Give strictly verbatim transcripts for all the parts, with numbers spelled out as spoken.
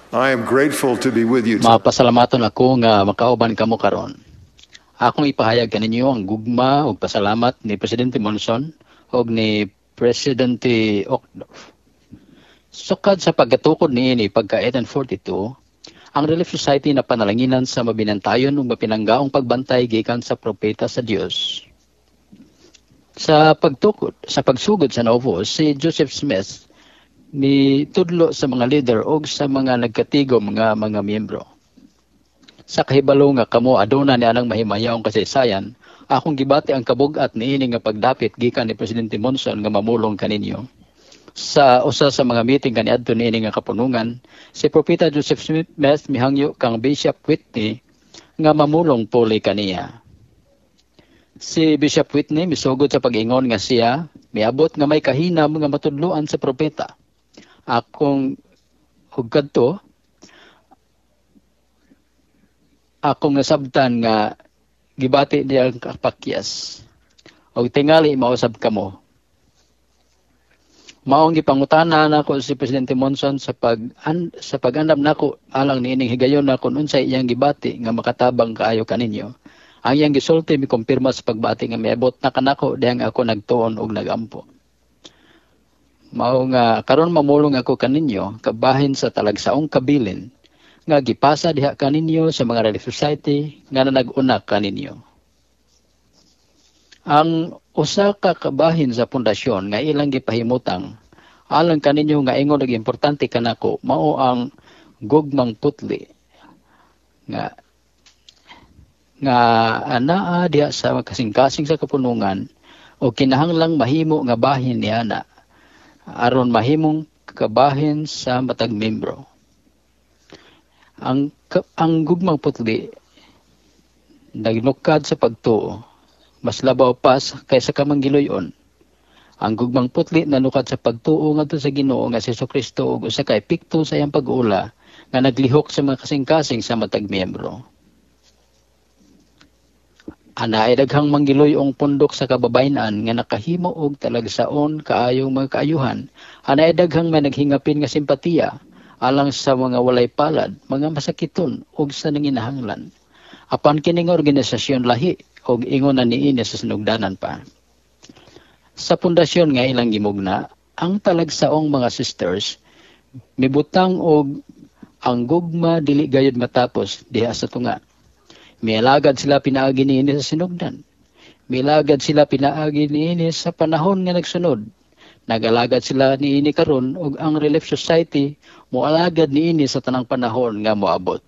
I am grateful to be with you. Mapasalamaton ako nga makauban kamo karon. Akong ipahayag kaninyo ang gugma ug pasalamat ni Presidente Monson ug ni Presidente Okdorf. Sukad sa pagkatukod niini pagka eighteen forty-two, ang Relief Society na panalanginan sa mabinantayon ug mapinanggaong pagbantay gikan sa propeta sa Dios. Sa pagtukod, sa pagsugod sa Novo, si Joseph Smith ni tudlo sa mga leader o sa mga nagkatigom nga mga miyembro. Sa kahibalo nga kamo aduna ni anang mahimayawong kasaysayan, akong gibati ang kabug-at niini nga pagdapit gikan ni Presidente Monson nga mamulong kaninyo. Sa usa sa mga meeting kaniadto niini nga kapunungan, si Propeta Joseph Smith mihangyo kang Bishop Whitney nga mamulong puli kaniya. Si Bishop Whitney misugod sa pag-ingon nga siya miabot nga may kahinam nga matudloan sa propeta. Akong hugad akong nasabtan nga gibati niya ang kapakyas. O tingali mausab kamo. Maong gipangutana nako si Presidente Monson sa pag an, sa pag-andam nako alang niining higayon na kun unsay iyang gibati nga makatabang kaayo kaninyo. Ang iyang gisulti mi kumpirma sa pagbati nga miabot na kanako dihang ako nagtuon og nagampo. Mao nga karon mamulong ako kaninyo kabahin sa talagsaong kabilin nga gipasa diha kaninyo sa mga Relief Society nga nag-una kaninyo. Ang usa ka kabahin sa pundasyon nga ilang gipahimutang alang kaninyo nga ingon og importante kanako mao ang gugmang putli nga nga anaa diha sa kasing-kasing sa kapunungan o kinahanglang mahimo nga bahin ni ana aron mahimong kabahin sa matag membro. Ang ang gugmang putli naglukad sa pagtuo mas labaw pa kaysa kamanggiloyon. Ang gugmang putli nanukad sa pagtuo ngadto sa Ginoo nga si Jesucristo ug usa ka epekto sa iyang pag-ula nga naglihok sa mga kasing-kasing sa matag miyembro. Ana ay daghang manggiloyong pundok sa kababayenan nga nakahimo og talagsaon kaayong mga kaayuhan. Ana ay daghang may naghingapin nga simpatiya alang sa mga walay palad, mga masakiton ug sa nanginahanglan. Apan kining organisasyon lahi og ingon na niini sa sinugdanan pa. Sa pundasyon nga ilang gimugna, ang talagsaong mga sisters mibutang og ang gugma dili gayud matapos diha sa tunga. Milagad sila pinaagi niini sa sinugdan. Milagad sila pinaagi niini sa panahon nga nagsunod. Nagalagad sila niini karon ug ang Relief Society moalagad niini sa tanang panahon nga moabot.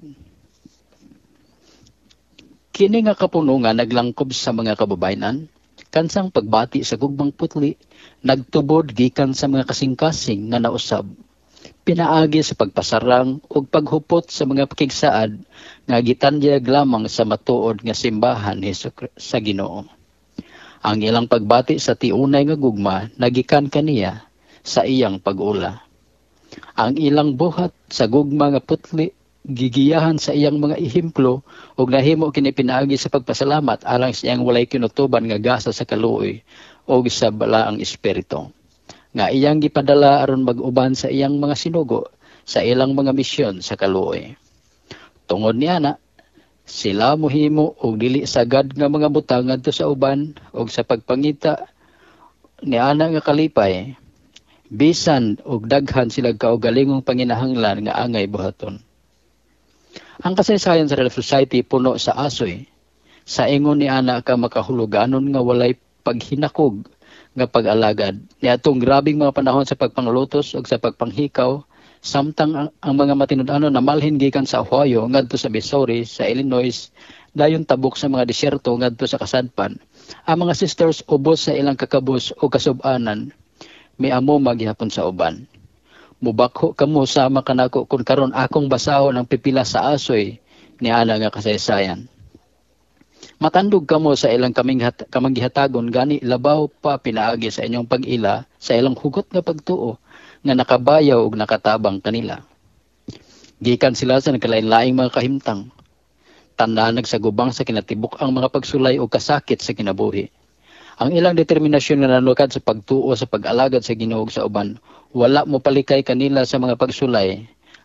Kini nga kapunungan naglangkob sa mga kababayenan kansang pagbati sa gugmang putli nagtubod gikan sa mga kasing-kasing nga nausab. Pinaagi sa pagpasarang ug paghupot sa mga pakigsaad nga gitanyag lamang sa matuod nga simbahan ni sa Ginoo. Ang ilang pagbati sa tiunay nga gugma nagikan kaniya sa iyang pag-ula. Ang ilang buhat sa gugma nga putli gigiyahan sa iyang mga ehemplo ug nahimo kini pinaagi sa pagpasalamat alang sa iyang walay kinutuban nga gasa sa kaluoy ug sa balaang espiritu. Nga iyang gipadala aron mag-uban sa iyang mga sinugo sa ilang mga misyon sa kaluoy. Tungod niana, sila mohimo og dili sagad nga mga butang ngadto sa uban og sa pagpangita ni ana nga kalipay, bisan og daghan sila kaugalingong panginahanglan nga angay buhaton. Ang kasaysayan sa Relief Society puno sa asoy, sa ingon ni ana ka makahuluganon nga walay paghinakog nga pag-alagad. Niadtong grabing mga panahon sa pagpanglutos ug sa pagpanghikaw, samtang ang, ang mga matinud-anon na malhin gikan sa Ohio ngadto sa Missouri, sa Illinois, dayon tabok sa mga disyerto ngadto sa kasadpan. Ang mga sisters ubos sa ilang kakabus o kasub-anan, miamo maghihapon sa uban. Mubakho kamo sama kanako kun karon akong basahon ang pipila sa asoy ni ana nga kasaysayan. Matandog kamo sa ilang kaminghat, kamanggihatagon gani labaw pa pinaagi sa inyong pag-ila sa ilang hugot nga pagtuo nga nakabayaw ug nakatabang kanila. Gikan sila sa nagkalain-laing mga kahimtang. Tanda nagsagubang sa kinatibuk ang mga pagsulay o kasakit sa kinabuhi. Ang ilang determinasyon nga nanukad sa pagtuo sa pag-alagad sa Ginoo sa uban, wala mo palikay kanila sa mga pagsulay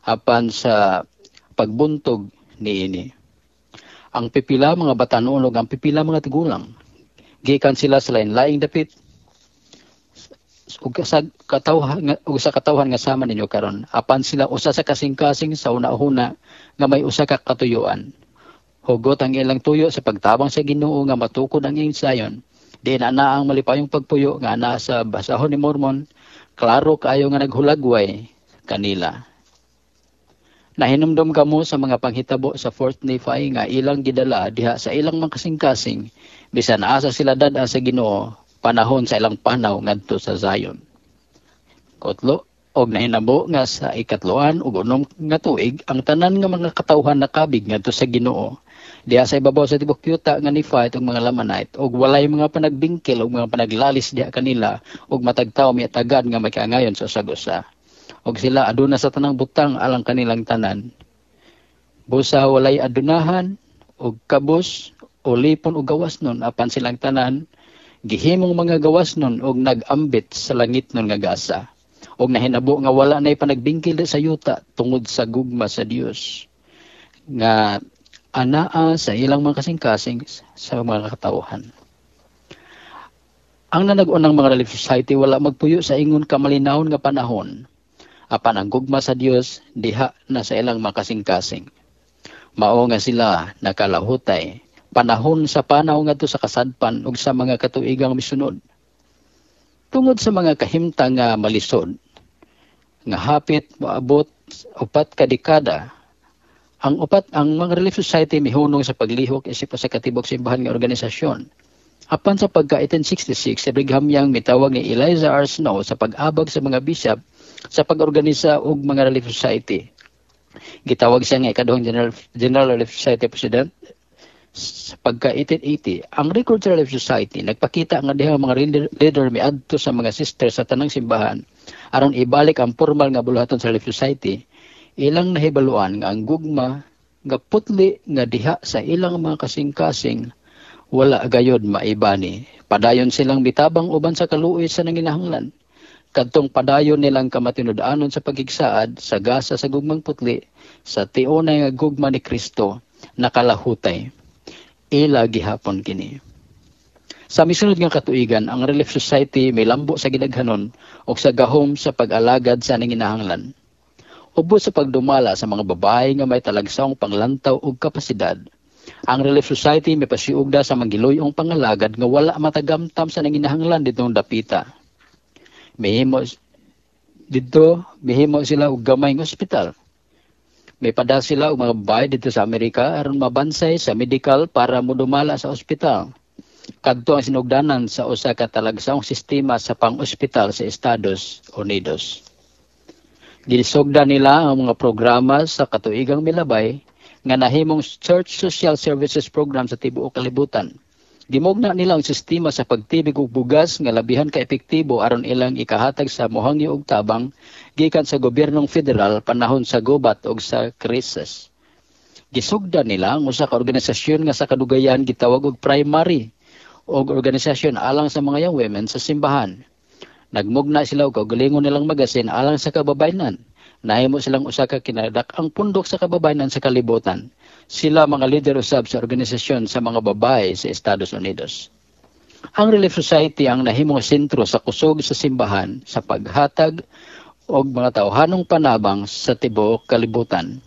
apan sa pagbuntog niini. Ang pipila mga batanon ug ang pipila mga tigulang gikan sila sa lain-laing dapit ug sa katawhan ug sa katawhan nga sama ninyo karon apan sila usa sa kasing-kasing sa una-una nga may usa ka katuyuan. Hugot ang ilang tuyo sa pagtabang sa Ginoo nga matukod ang iyang sayon. Di na na ang malipayong pagpuyo nga naa sa basahon ni Mormon, klaro kaayo nga naghulagway kanila. Nahinumdum kamo sa mga panghitabo sa Fourth Nephi nga ilang gidala diha sa ilang mga kasing-kasing bisan asa sila dada sa Ginoo panahon sa ilang panaw ngadto sa Zion. Kotlo, og nahinabo nga sa ikatloan ug unom nga tuig ang tanan nga mga katawhan nakabig ngadto sa Ginoo diha sa ibabaw sa tibok yuta nga Nephite ug mga Lamanite ug walay mga panagbingkil ug mga panaglalis diha kanila ug matagtaw miatagad nga makaangayon sa usag-usa. Og sila aduna sa tanang butang alang kanilang tanan. Busa walay adunahan og kabus o lipon og gawasnon apan silang tanan gihimong mga gawasnon og nagambit sa langit nun nga gasa. Og nahinabo nga wala nay panagbingkil sa yuta tungod sa gugma sa Dios nga anaa sa ilang mga kasing-kasing sa mga katawhan. Ang nanag-unang mga Relief Society wala magpuyo sa ingon kamalinawon nga panahon. Apan ang gugma sa Dios diha na sa ilang makasing-kasing. Mao nga sila nakalahutay panahon sa panaw ngadto sa kasadpan ug sa mga katuigang misunod. Tungod sa mga kahimtang nga malisod nga hapit moabot upat ka dekada, ang upat ang mga Relief Society mihunong sa paglihok isip sa katibok simbahan nga organisasyon. Apan sa pagka eighteen sixty-six, si Brigham Young mitawag ni Eliza R. Snow sa pag-abag sa mga bishop sa pag-organisa og mga Relief Society. Gitawag siya nga ikaduhang General, General Relief Society President sa pagka eighteen eighty. Ang record sa Relief Society nagpakita nga diha mga leader miadto sa mga sister sa tanang simbahan aron ibalik ang formal nga buluhaton sa Relief Society. Ilang nahibaluan nga ang gugma nga putli nga diha sa ilang mga kasing-kasing wala gayod maibani. Padayon silang bitabang uban sa kaluoy sa nanginahanglan. Kadtong padayon nilang kamatinud-anon sa pagigsaad sa gasa sa gugmang putli sa tiunay nga gugma ni Kristo nakalahutay. Ila gihapon kini. Sa misunod nga katuigan, ang Relief Society may lambo sa gidaghanon o sa gahom sa pag-alagad sa nanginahanglan. Ubos sa pagdumala sa mga babae nga may talagsawng panglantaw ug kapasidad. Ang Relief Society may pasiugda sa mangiloyong pangalagad nga wala matagamtam sa nanginahanglan ditong dapita. Mihimo dito, mihimo sila og gamay nga ospital. May pada sila og mga babae dito sa Amerika aron mabansay sa medical para modumala sa ospital. Kadto ang sinugdanan sa usa ka talagsawng sistema sa pang-ospital sa Estados Unidos. Ginisugdan nila ang mga programa sa katuigang milabay nga nahimong Church Social Services Program sa tibuok kalibutan. Gimugna nila ang sistema sa pagtibig og bugas nga labihan ka epektibo aron ilang ikahatag sa mohangyo og tabang gikan sa gobyernong federal panahon sa gubat ug sa krisis. Gisugdan nila ang usa ka organisasyon nga sa kadugayan gitawag og primary og organisasyon alang sa mga young women sa simbahan. Nagmugna sila og kaugalingon nilang magasin alang sa kababayenan. Nahimo silang usa ka kinadak-ang pundok sa kababayenan sa kalibutan. Sila mga leader usab sa organisasyon sa mga babae sa Estados Unidos. Ang Relief Society ang nahimong sentro sa kusog sa simbahan sa paghatag og mga tawhanong panabang sa tibuok kalibutan.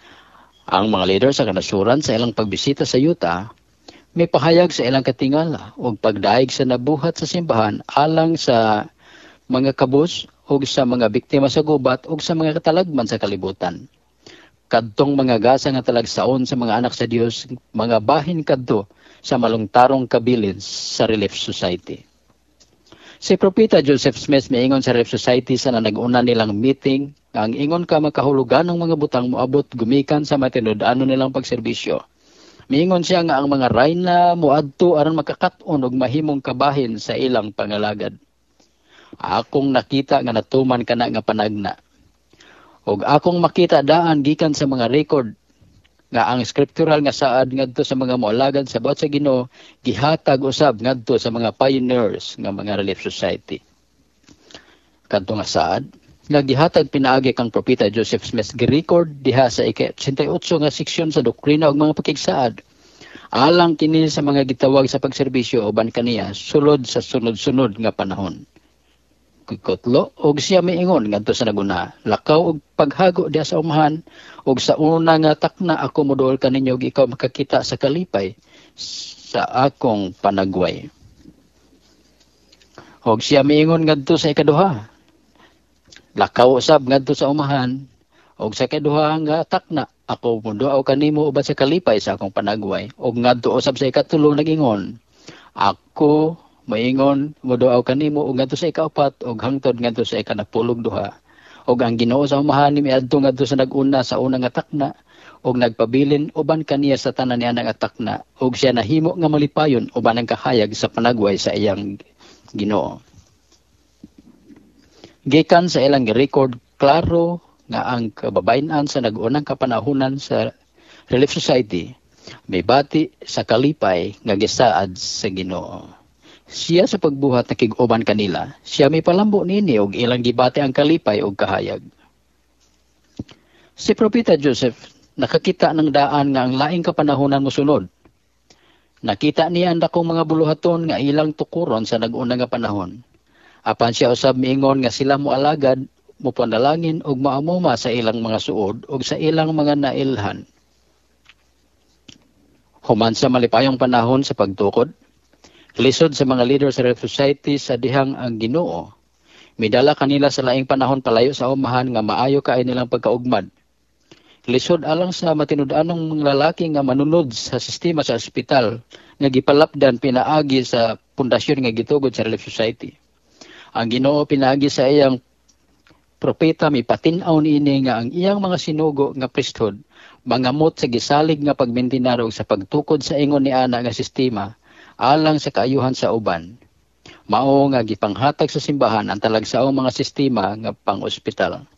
Ang mga leader sa kanasuran sa ilang pagbisita sa Utah may pahayag sa ilang katingala og pagdaig sa nabuhat sa simbahan alang sa mga kabus ug sa mga biktima sa gubat ug sa mga katalagman sa kalibutan. Kadtong mga gasa nga talagsaon sa mga anak sa Dios, mga bahin kadto sa malungtarong kabilin sa Relief Society. Si Propeta Joseph Smith miingon sa Relief Society sa nanag-una nilang meeting nga ang ingon ka makahulugan ng mga butang moabot gumikan sa matinud-ano nilang pagserbisyo. Miingon siya nga ang mga rayna moadto aron makakat-on og mahimong kabahin sa ilang pangalagad. Akong nakita nga natuman kana nga panagna. Og akong makita daan gikan sa mga record nga ang scriptural nga saad ngadto sa mga moalagad sa buhat sa Ginoo gihatag usab ngadto sa mga pioneers nga mga Relief Society. Kadto nga saad, nga gihatag pinaagi kang propeta Joseph Smith gi-record diha sa ika-eighty-eight nga seksyon sa Doktrina ug mga Pakigsaad. Alang kini sa mga gitawag sa pagserbisyo uban kaniya sulod sa sunod-sunod nga panahon. Kutlo og siya miingon ngadto sa naguna, lakaw og paghago diha sa umahan og sa una nga takna ako moduol kaninyo og ikaw makakita sa kalipay sa akong panagway. Og siya miingon ngadto sa ikaduha, lakaw usab ngadto sa umahan og sa ikaduha nga takna ako moduol kanimo uban sa kalipay sa akong panagway. Og ngadto usab sa ikatulo nagingon, ako maingon moduaw kanimo ug ngadto sa ikaapat ug hangtod ngadto sa ikanapulog duha. Og ang Ginoo sa umahan ni miadto ngadto sa naguna sa una nga takna og nagpabilin uban kaniya sa tanan niya nga takna og siya nahimo nga malipayon uban ang kahayag sa panagway sa iyang Ginoo. Gikan sa ilang record klaro nga ang kababayen-an sa nag-unang kapanahunan sa Relief Society may bati sa kalipay nga gisaad sa Ginoo. Siya sa pagbuhat nakig-uban kanila, siya may palambo nini og ilang gibati ang kalipay og kahayag. Si Propeta Joseph nakakita ng daan nga ang laing kapanahunan mosunod. Nakita niya ang dakong mga buluhaton nga ilang tukuron sa nag-una nga panahon. Apan siya usab miingon nga sila moalagad, mopanalangin og maamuma sa ilang mga suod og sa ilang mga nailhan. Human sa malipayong panahon sa pagtukod, lisod sa mga leader sa Relief Society sa dihang ang Ginoo, midala kanila sa laing panahon palayo sa umahan nga maayo kaay nilang pagkaugmad. Lisod alang sa matinud-anong mga lalaki nga manunod sa sistema sa ospital nga gipalapdan pinaagi sa pundasyon nga gitugod sa Relief Society. Ang Ginoo pinaagi sa iyang propeta mipatin-aw niini nga ang iyang mga sinugo nga priesthood mangamot sa gisalig nga pagmintinar ug sa pagtukod sa ingon ni ana nga sistema alang sa kaayuhan sa uban. Mao nga gipanghatag sa simbahan ang talagsaong mga sistema nga pang-ospital.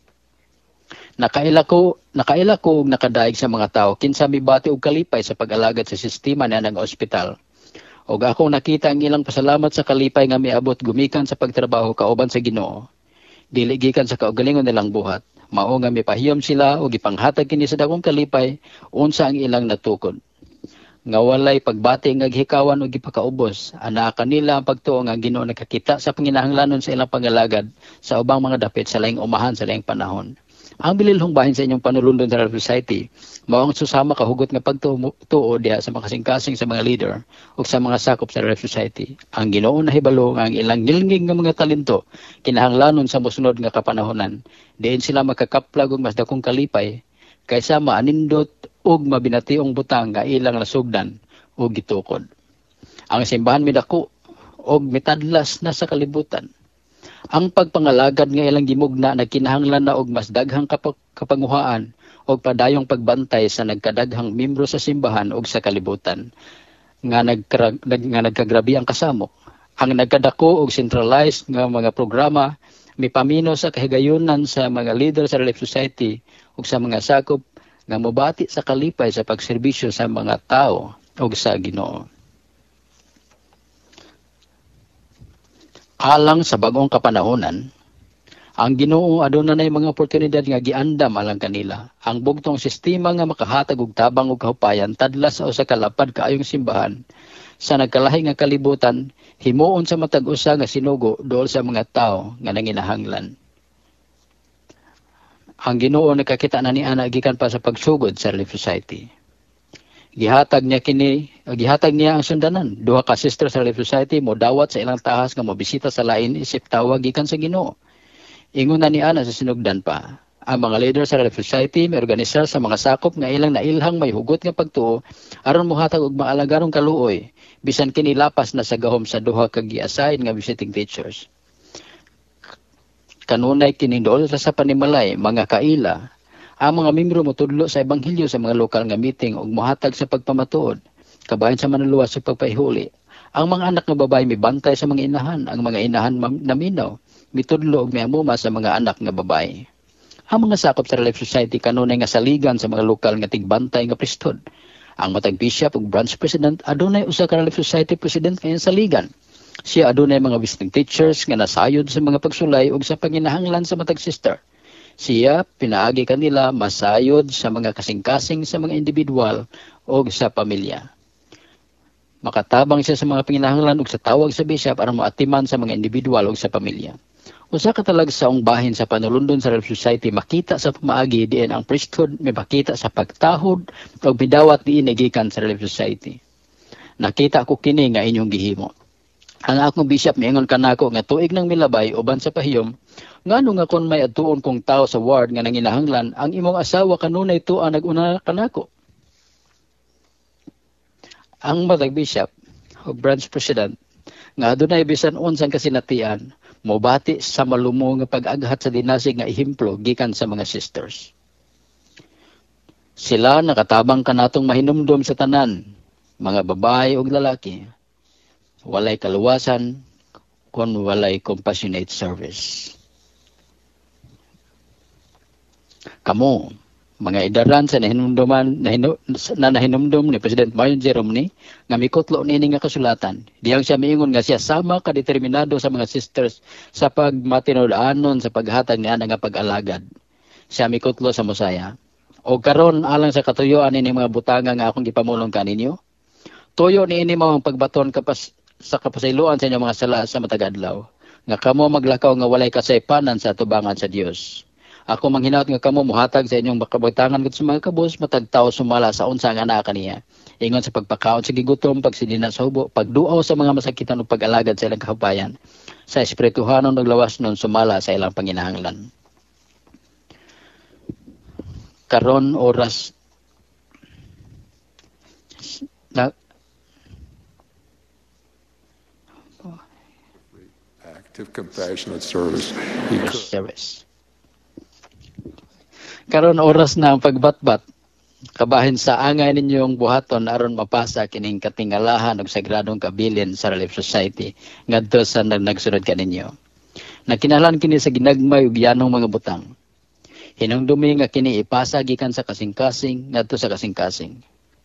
Nakaila ko, nakaila ko og nakadaig sa mga tao kinsa mibati og kalipay sa pag-alagad sa sistema na nga ospital. Og ako nakita ang ilang pasalamat sa kalipay nga miabot gumikan sa pagtrabaho kauban sa Ginoo. Dili gikan sa kaugalingon nilang buhat. Mao nga mipahiyom sila og gipanghatag kini sa dakong kalipay unsa ang ilang natukod. Nga walay pagbati nga gihikawan og gipakaubos, ana kanila ang pagtuo nga Ginoo nakakita sa panginahanglanon sa ilang pangalagad sa ubang mga dapit sa laing umahan sa laing panahon. Ang bililhong bahin sa inyong panulundon sa Relief Society, mao ang susama kahugot nga pagtuo diha sa makasing-kasing sa mga leader ug sa mga sakop sa Relief Society. Ang Ginoo nahibalo nga ang ilang nilingig nga mga talento kinahanglanon sa mosunod nga kapanahonan, diin sila makakaplag og mas dakong kalipay kaysa maanindot ug mabinationg butang nga ilang nasugdan ug gitukod. Ang simbahan midako og mitadlas na sa kalibutan. Ang pagpangalagad nga ilang gimugna nagkinahanglan na og mas daghang kapag kapanguhaan og padayong pagbantay sa nagkadaghang membro sa simbahan ug sa kalibutan nga nagkra, nag, nga nagkagrabi ang kasamok. Ang nagkadako og centralized nga mga programa mipamino sa kahigayunan sa mga leader sa Relief Society ug sa mga sakop nga mobati sa kalipay sa pagserbisyo sa mga tao ug sa Ginoo. Alang sa bagong kapanahonan, ang Ginoo aduna nay mga oportunidad nga giandam alang kanila. Ang bugtong sistema nga makahatag og tabang ug kahupayan tadlas sa usa ka lapad kaayong simbahan sa nagkalahi nga kalibutan himuon sa matag usa nga sinugo duol sa mga tawo nga nanginahanglan. Ang Ginoo nakakita na ni ana gikan pa sa pagsugod sa Relief Society. Gihatag niya kini, gihatag niya ang sundanan. Duha ka sister sa Relief Society mo dawat sa ilang tahas nga mobisita sa lain isip tawag gikan sa Ginoo. Ingon na ni ana sa sinugdan pa. Ang mga leader sa Relief Society may organisar sa mga sakop nga ilang nailhang may hugot nga pagtuo aron mohatag og maalagarong kaluoy bisan kini lapas na sa gahom sa duha ka gi-assign nga visiting teachers. Kanunay kining dool sa panimalay mga kaila. Ang mga membro motudlo sa ebanghelyo sa mga lokal nga meeting ug mohatag sa pagpamatuod kabahin sa manuluwas sa pagpahuli. Ang mga anak nga babaye mibantay sa mga inahan, ang mga inahan naminaw mitudlo og miamuma sa mga anak nga babaye. Ang mga sakop sa Relief Society kanunay nga saligan sa mga lokal nga tigbantay nga priesthood. Ang matag bishop ug branch president adunay usa ka Relief Society president kay saligan. Siya adunay mga visiting teachers nga nasayod sa mga pagsulay ug sa panginahanglan sa matag sister. Siya pinaagi kanila masayod sa mga kasing-kasing sa mga individual o sa pamilya. Makatabang siya sa mga panginahanglan ug sa tawag sa bishop aron moatiman sa mga individual ug sa pamilya. Usa ka talagsaong bahin sa panulundon sa Relief Society makita sa pamaagi diin ang priesthood may makita sa pagtahod ug bidawat diin gikan sa Relief Society. Nakita ko kini nga inyong gihimo. Ang akong bishop miingon kanako nga tuig nang milabay uban sa pahiyom ngano nga kon may adtuon kong tao sa ward nga nanginahanglan ang imong asawa kanunay tuan nag-una kanako. Ang matag bishop o branch president nga adunay bisan unsang kasinatian mobati sa malumo nga pag-aghat sa dinasig nga ehemplo gikan sa mga sisters. Sila nakatabang kanatong mahinumdom sa tanan, mga babae ug lalaki. Walay kaluwasan kon walay compassionate service. Kamo, mga idaran sa nahinumduman na, hinu, na nahinumdum ni President Mayon J. Romney nga mikutlo nini nga kasulatan. Diyang siya miingon nga siya sama ka determinado sa mga sisters sa pagmatinud-anon sa paghatag niya nga pag-alagad. Siya mikutlo sa Mosaya. O karon alang sa katuyuan ini mga butanga nga akong gipamulong kaninyo. Tuyo niini mao ang pagbaton kapas sa kapasayloan sa inyong mga sala sa matag adlaw. Nga kamo maglakaw nga walay kasaypanan sa tubangan sa Dios. Ako manghinaot nga kamo muhatag sa inyong makabutangan ket sa mga kabus matag tawo sumala sa unsa nga naa kaniya. Ingon sa pagpakaon sa gigutom, pagsidina sa hubo, pagduaw sa mga masakitan ug pag-alagad sa ilang kahupayan. Sa espirituhanon ug lawas nun sumala sa ilang panginahanglan. Karon oras na active compassionate service. Service. Karon oras na ang pagbatbat kabahin sa angay ninyong buhaton aron mapasa kining katingalahan ug sagradong kabilin sa Relief Society ngadto sa nagsunod kaninyo. Nakinahanglan kini sa ginagmay ug yanong mga butang. Hinungdumi nga kini ipasa gikan sa kasing-kasing ngadto sa kasing-kasing.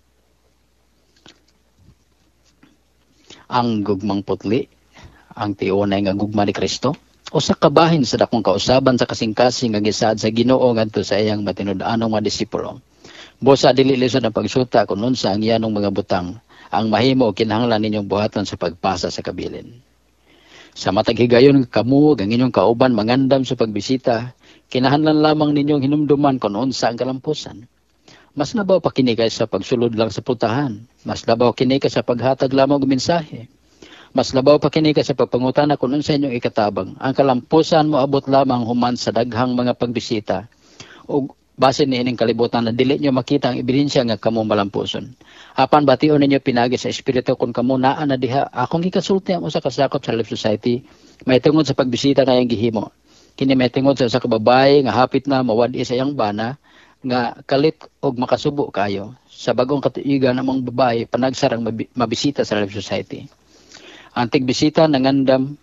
Ang gugmang putli, ang tiunay nga gugma ni Kristo, o sa kabahin sa dakong kausaban sa kasing-kasing nga gisaad sa Ginoo ngadto sa iyang matinud-anong mga disipulo. Busa dili lisod ang pagsuta kun unsa ang yanong mga butang ang mahimo o kinahanglan ninyong buhaton sa pagpasa sa kabilin. Sa matag higayon kamo ang inyong kauban mangandam sa pagbisita, kinahanglan lamang ninyong hinumduman kun unsa ang kalampusan. Mas labaw pa kini kaysa pagsulod lang sa putahan. Mas labaw kini kaysa paghatag lamang og mensahe. Mas labaw pa kini sa pagpangutana kung unsa inyong ikatabang. Ang kalampusan mo abot lamang human sa daghang mga pagbisita. O base ni ining kalibutan na dili nyo makita ang ebidensya nga kamo malampuson. Apan bation ninyo pinagi sa espiritu kung kamo naa na diha. Akong gikasulti ang usa ka sakop sa Relief Society. May tungod sa pagbisita nga yang gihimo. Kini may tungod sa usa ka babae nga hapit na mawadi sa iyang bana nga kalit og makasubo kayo. Sa bagong katuigan namang babae panagsarang mabisita sa Relief Society. Ang tigbisita nangandam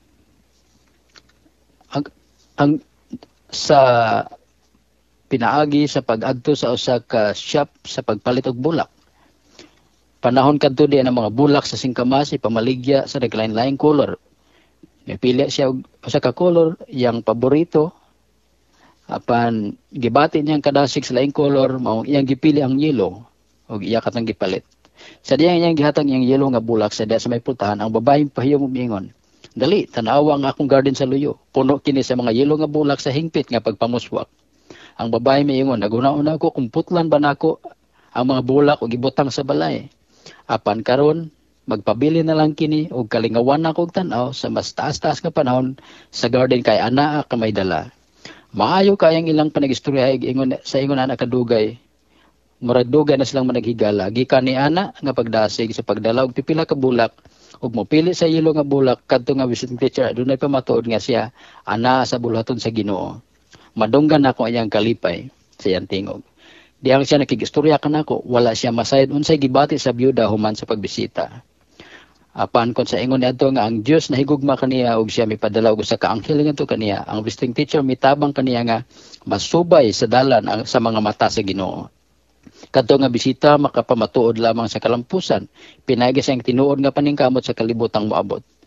ang, ang sa pinaagi sa pag-adto sa usa ka shop sa pagpalit og bulak. Panahon kadto diyan ang mga bulak sa singkamasi pamaligya sa naglain-laing color. Napili siya og usa ka color yang paborito. Apan gibati niyang kadasig sa laing color mao iyang gipili ang yellow og iya katang gipalit. Sa diyang iyang gihatag iyang yellow nga bulak sa diya sa may pultahan, ang babaeng pahiyong umingon, dali, tanawa ang akong garden sa luyo. Puno kini sa mga yellow nga bulak sa hingpit nga pagpamuswak. Ang babae miingon, naguna-una ako kung putlan ba nako ang mga bulak o gibutang sa balay. Apan karon magpabili na lang kini og kalingawan na kog tan-aw sa mas taas-taas nga panahon sa garden kay anaa ka may dala. Maayo kayang ilang panagistorya ingon sa ingon ana kadugay. Murag dugay na silang managhigala gikan ni ana nga pagdasig sa pagdala og pipila ka bulak ug mopili sa yelo nga bulak kadto nga visiting teacher adunay pa matuod nga siya ana sa bulaton sa Ginoo. Madunggan ako iyang kalipay sa iyang tingog. Diyang siya nakigistorya kanako wala siya masayod unsay gibati sa byuda human sa pagbisita. Apan kon sa ingon niadto nga ang Dios nahigugma kaniya og siya mipadala og usa ka anghel ngadto kaniya, ang visiting teacher mitabang kaniya nga masubay sa dalan ang, sa mga mata sa Ginoo. Kadto nga bisita makapamatuod lamang sa kalampusan, pinagi siyang tinuod nga paningkamot sa kalibutang moabot.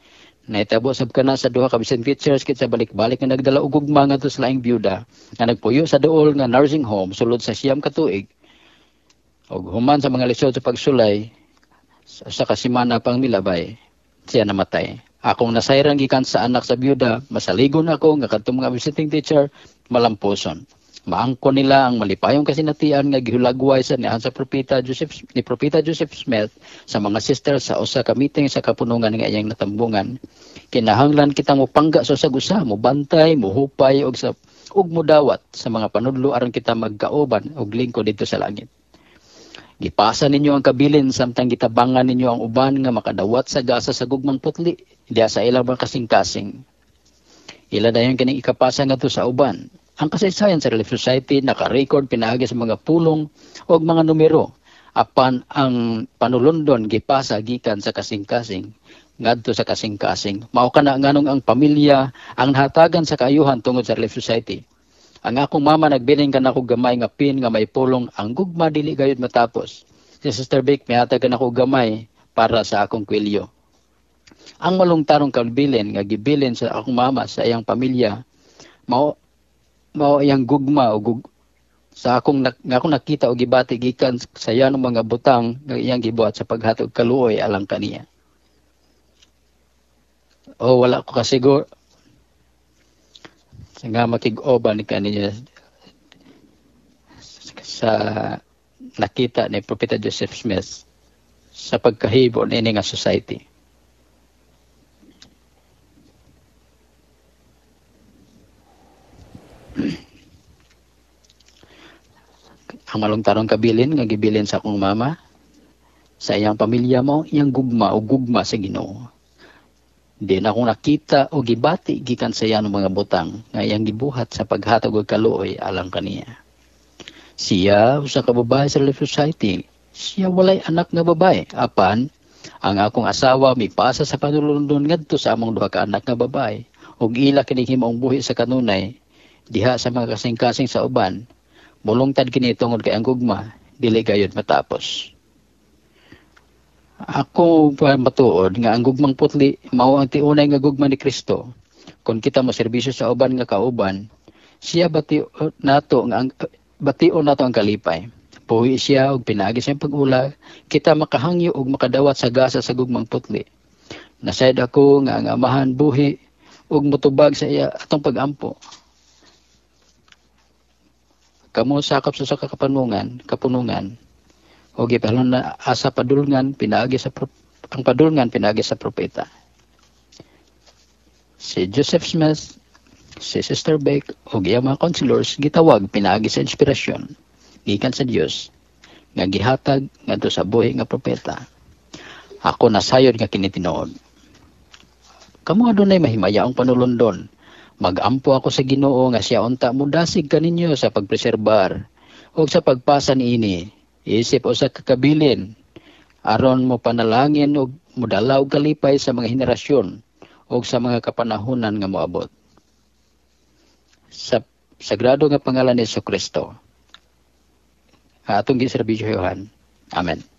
Naitabo sab kana sa duha ka bisan teachers kit sa balik-balik nga nagdala og gugma ngadto sa laing byuda nga nagpuyo sa duol nga nursing home sulod sa siyam ka tuig. Og human sa mga lisod sa pagsulay sa, sa kasimana pang milabay, siya namatay. Akong nasayran gikan sa anak sa byuda, masaligon ako nga kadtong mga visiting teacher malamposon. Maangkon nila ang malipayong kasinatian nga gihulagway sa nihan sa propeta Joseph ni propeta Joseph Smith sa mga sister sa usa ka meeting sa kapunungan nga iyang natambungan. Kinahanglan kitang mopangga sa usag-usa, mo bantay, mo hupay og sa ug modawat sa mga panudlo aron kita magkaoban og lingkod dito sa langit. Gipasa ninyo ang kabilin samtang gitabangan ninyo ang uban nga makadawat sa gasa sa gugmang putli diya sa ilang mga kasing-kasing. Ila dayon kining ikapasa ngadto sa uban. Ang kasaysayan sa Relief Society naka-record pinaagi sa mga pulong o mga numero apan ang panulundon gipasa gikan sa kasing-kasing ngadto sa kasing-kasing. Mao kana nganong ang pamilya ang nahatagan sa kaayuhan tungod sa Relief Society. Ang akong mama nagbiling kanako gamay nga pin nga may pulong ang gugma dili gayud matapos. Si Sister Vic mihatag kanako gamay para sa akong kwelyo. Ang malungtarong kalbilin nga gibilin sa akong mama sa iyang pamilya mao mao iyang gugma o gug sa akong nga akong nakita og gibati gikan sa yanong mga butang nga iyang gibuhat sa paghatag kaluoy alang kaniya. O wala ko kasiguro nga makig-oban ni kaniya sa nakita ni Propeta Joseph Smith sa pagkahibo ni nga society. Ang malungtarong kabilin nga gibilin sa akong mama sa iyang pamilya mo iyang gugma o gugma sa Ginoo. Di na akong nakita o gibati gikan sa iyan mga butang nga iyang gibuhat sa paghatag og kaluoy alang kaniya. Siya usa ka babae sa Relief Society. Siya walay anak nga babae. Apan ang akong asawa mipasa sa panulundon ngadto sa among duha ka anak nga babae ug ila kini himaong buhi sa kanunay diha sa mga kasing-kasing sa uban. Mulungtad kini tungod kay ang gugma dili gayud matapos. Ako pa matuod nga ang gugmang putli mao ang tiunay nga gugma ni Kristo. Kung kita mo serbisyo sa uban nga kauban, siya bati nato nga ang bation nato ang kalipay. Puhi siya og pinaagi sa pag-ula, kita makahangyo og makadawat sa gasa sa gugmang putli. Nasayad ako nga ang amahan buhi og mutubag sa iya atong pag-ampo. Kamo sakap sa kapanungan, kapunungan. O gipahalon na asa padulngan pinaagi sa ang padulngan pinaagi sa propeta. Si Joseph Smith, si Sister Beck o iyang mga counselors gitawag pinaagi sa inspirasyon gikan sa Dios nga gihatag ngadto sa buhi nga propeta. Ako nasayod nga kini tinuod. Kamo adunay mahimaya ang panulundon. Magampo ako sa Ginoo nga siya unta mudasig kaninyo sa pagpreserbar o sa pagpasa niini. Isip o sa kakabilin aron mo panalangin og mudala og kalipay sa mga henerasyon o sa mga kapanahunan nga moabot. Sa sagrado nga pangalan ni Jesu Kristo. Atong giserbisyohan. Amen.